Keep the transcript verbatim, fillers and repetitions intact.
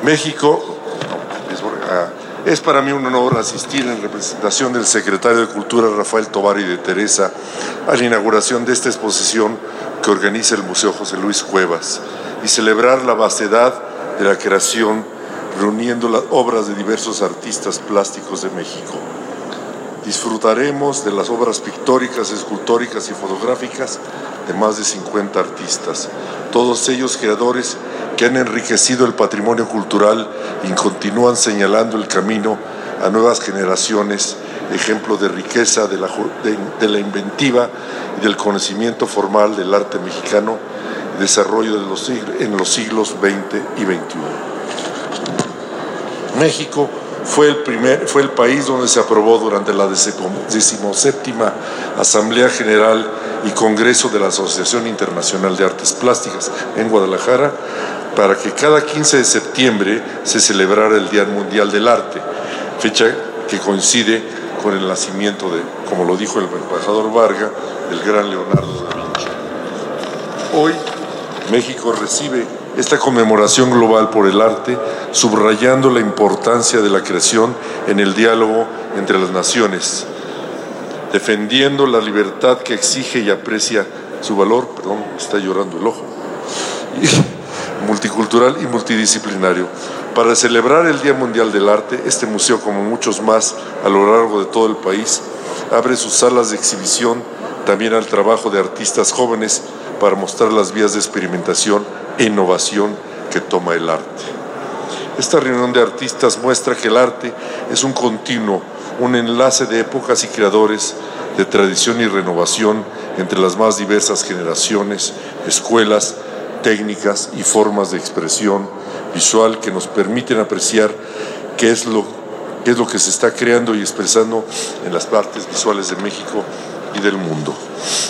México, es para mí un honor asistir en representación del secretario de Cultura, Rafael Tovar, y de Teresa, a la inauguración de esta exposición que organiza el Museo José Luis Cuevas y celebrar la vastedad de la creación reuniendo las obras de diversos artistas plásticos de México. Disfrutaremos de las obras pictóricas, escultóricas y fotográficas de más de cincuenta artistas, todos ellos creadores que han enriquecido el patrimonio cultural y continúan señalando el camino a nuevas generaciones, ejemplo de riqueza, de la, de, de la inventiva y del conocimiento formal del arte mexicano y desarrollo de los, en los siglos veinte y veintiuno. México fue el, primer, fue el país donde se aprobó durante la decimoséptima Asamblea General y Congreso de la Asociación Internacional de Artes Plásticas en Guadalajara para que cada quince de septiembre se celebrara el Día Mundial del Arte, fecha que coincide con el nacimiento de, como lo dijo el embajador Varga, del gran Leonardo da Vinci. Hoy México recibe esta conmemoración global por el arte, subrayando la importancia de la creación en el diálogo entre las naciones, defendiendo la libertad que exige y aprecia su valor, perdón, me está llorando el ojo, y multicultural y multidisciplinario. Para celebrar el Día Mundial del Arte, este museo, como muchos más a lo largo de todo el país, abre sus salas de exhibición también al trabajo de artistas jóvenes para mostrar las vías de experimentación e innovación que toma el arte. Esta reunión de artistas muestra que el arte es un continuo, un enlace de épocas y creadores, de tradición y renovación entre las más diversas generaciones, escuelas, técnicas y formas de expresión visual que nos permiten apreciar qué es lo, qué es lo que se está creando y expresando en las artes visuales de México y del mundo.